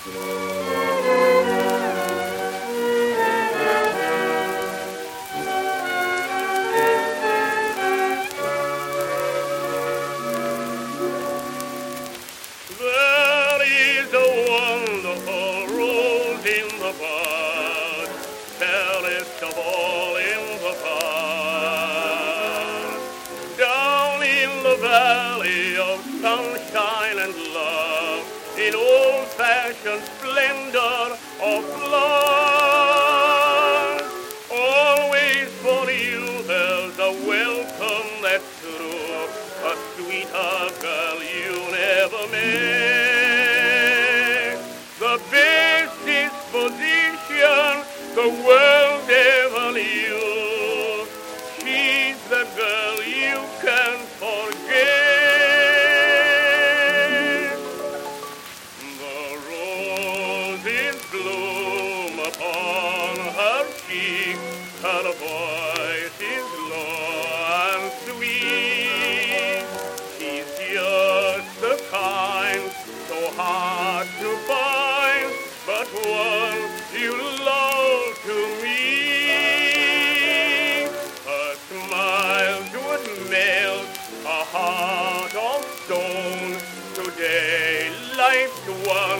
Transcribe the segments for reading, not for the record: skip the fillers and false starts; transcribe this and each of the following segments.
There is a wonderful rose in the bud, fairest of all in the bud. Down in the valley of sunshine and love, in old-fashioned splendor of blood. Always for you there's a welcome that's true, a sweeter girl you never met. The best disposition the world ever knew. She's the girl you can forget. The roses bloom upon her cheek, her voice is low and sweet. She's just the kind so hard to find, but one you love to meet. Her smile would melt a heart of stone. Today life's one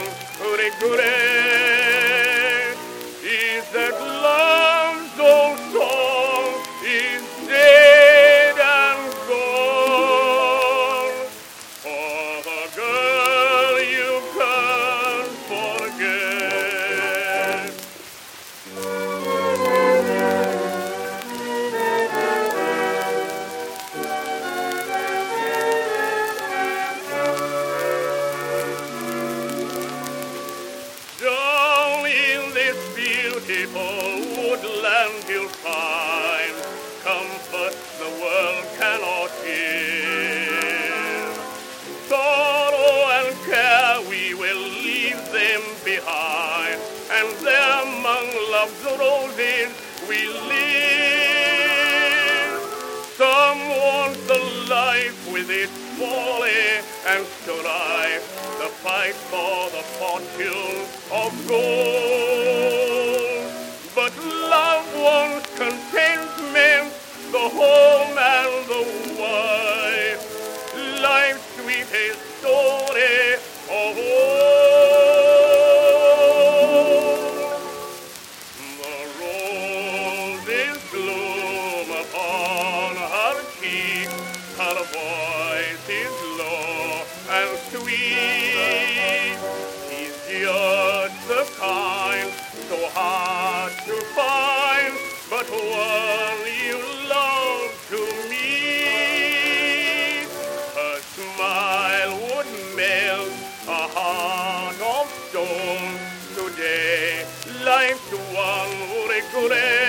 regret is that love's old song is dead and gone. For the girl you can't forget. Down in this beautiful woodland you'll find comfort the world cannot give. Sorrow and care we will leave them behind, and there among love's roses we live. Some want the life with its folly and strife, the fight for the fortune of gold. But love wants contentment, the home and the wife, life's sweetest story of all. The roses bloom upon her cheek, her voice is low and sweet. She's just the kind so hard to find, but one you love to meet. Her smile would melt a heart of stone. Today life's one regret